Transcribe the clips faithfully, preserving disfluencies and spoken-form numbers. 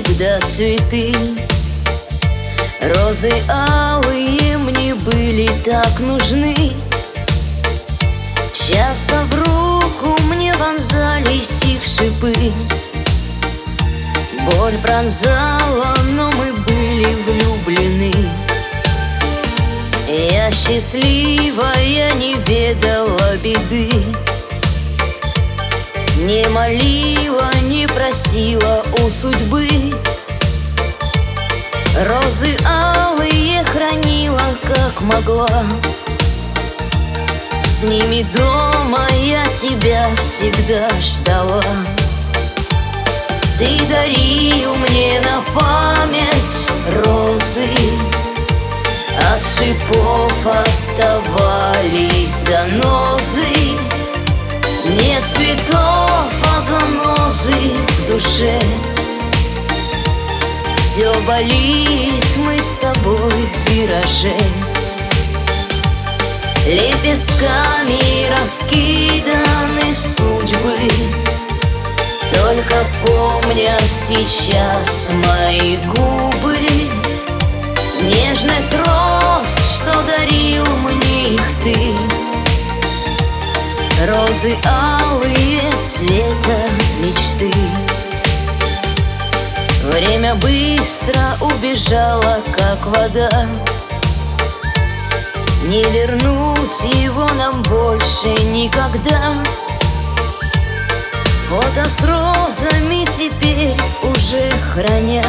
всегда цветы. Розы алые мне были так нужны. Часто в руку мне вонзались их шипы. Боль пронзала, но мы были влюблены. Я счастливая не ведала беды, не молила, не просила у судьбы. Розы алые хранила, как могла. С ними дома я тебя всегда ждала. Ты дарил мне на память розы, от шипов оставались занозы. Нет цветов, а занозы в душе. Все болит, мы с тобой в вираже. Лепестками раскиданы судьбы, только помнят сейчас мои губы. Нежность роз, что дарил мне их ты. Розы алые цвета мечты. Время быстро убежало, как вода. Не вернуть его нам больше никогда. Фото с розами теперь уже храня.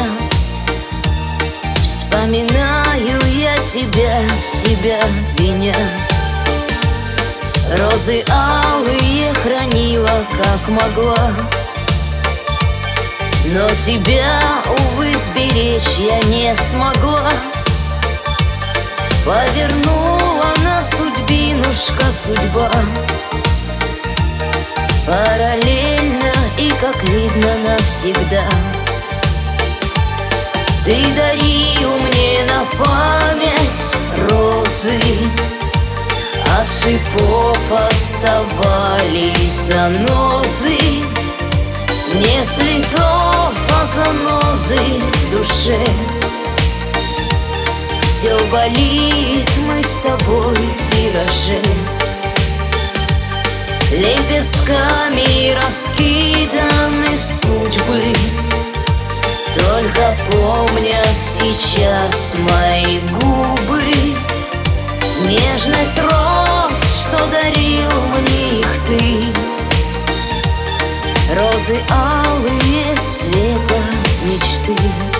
Вспоминаю я тебя, себя виня. Розы алые хранила, как могла. Но тебя, увы, сберечь я не смогла. Повернула на судьбинушка судьба. Параллельно и, как видно, навсегда. Ты дарил мне на память розы, от шипов оставались занозы. Нет цветов, а занозы в душе. Все болит, мы с тобой в вираже. Лепестками раскиданы судьбы, только помнят сейчас мои губы. Нежность роз, что дарил мне их ты. Розы алые цвета мечты.